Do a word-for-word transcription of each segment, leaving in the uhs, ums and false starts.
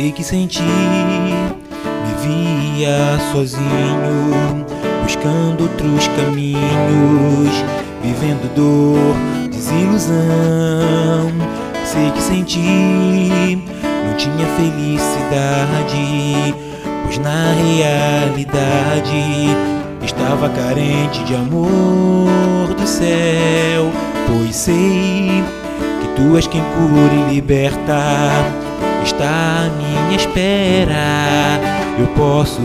sei que sem ti me via sozinho, buscando outros caminhos, vivendo dor, desilusão. Sei que sem ti não tinha felicidade, pois na realidade estava carente de amor do céu. Pois sei que tu és quem cura e liberta, está à minha espera, eu posso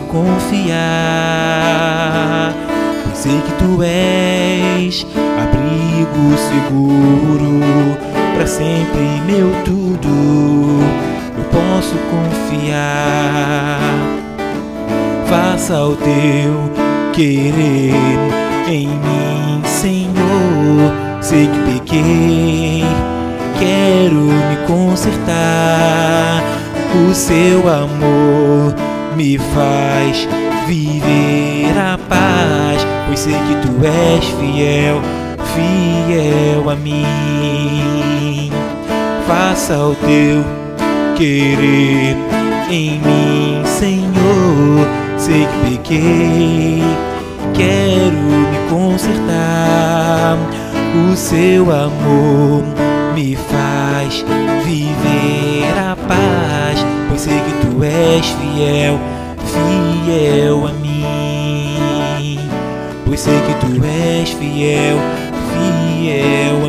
confiar. Pois sei que tu és abrigo seguro, para sempre meu tudo, eu posso confiar. Faça o teu querer em mim, Senhor. Sei que pequei, quero me consertar. O seu amor me faz viver a paz, pois sei que tu és fiel, fiel a mim. Faça o teu querer em mim, Senhor. Sei que pequei, quero me consertar. O seu amor me faz viver a paz, pois sei que tu és fiel, fiel a mim. Pois sei que tu és fiel, fiel a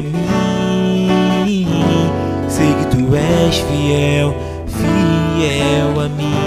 mim. Sei que tu és fiel, fiel a mim.